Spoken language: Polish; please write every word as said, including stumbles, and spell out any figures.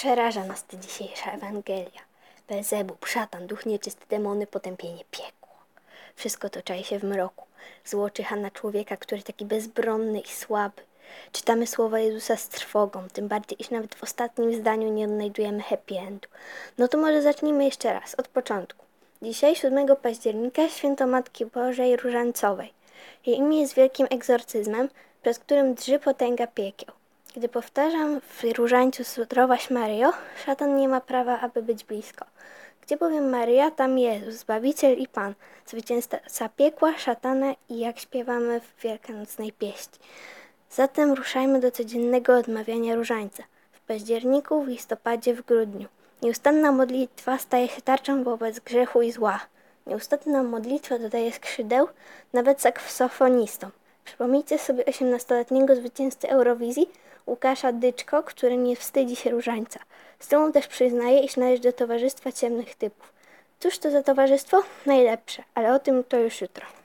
Przeraża nas ta dzisiejsza Ewangelia. Belzebub, szatan, duch nieczysty, demony, potępienie, piekło. Wszystko to czai się w mroku. Zło czyha na człowieka, który taki bezbronny i słaby. Czytamy słowa Jezusa z trwogą, tym bardziej, iż nawet w ostatnim zdaniu nie odnajdujemy happy endu. No to może zacznijmy jeszcze raz, od początku. Dzisiaj, siódmego października, święto Matki Bożej Różańcowej. Jej imię jest wielkim egzorcyzmem, przez którym drży potęga piekieł. Gdy powtarzam w różańcu Zdrowaś Maryjo, szatan nie ma prawa, aby być blisko. Gdzie bowiem Maryja, tam Jezus, Zbawiciel i Pan, zwycięzca piekła, szatana i jak śpiewamy w wielkanocnej pieśni. Zatem ruszajmy do codziennego odmawiania różańca. W październiku, w listopadzie, w grudniu. Nieustanna modlitwa staje się tarczą wobec grzechu i zła. Nieustanna modlitwa dodaje skrzydeł nawet saksofonistom. Przypomnijcie sobie osiemnastoletniego zwycięzcę Eurowizji, Łukasza Dyczko, który nie wstydzi się różańca. Z dumą też przyznaje, iż należy do towarzystwa ciemnych typów. Cóż to za towarzystwo? Najlepsze, ale o tym to już jutro.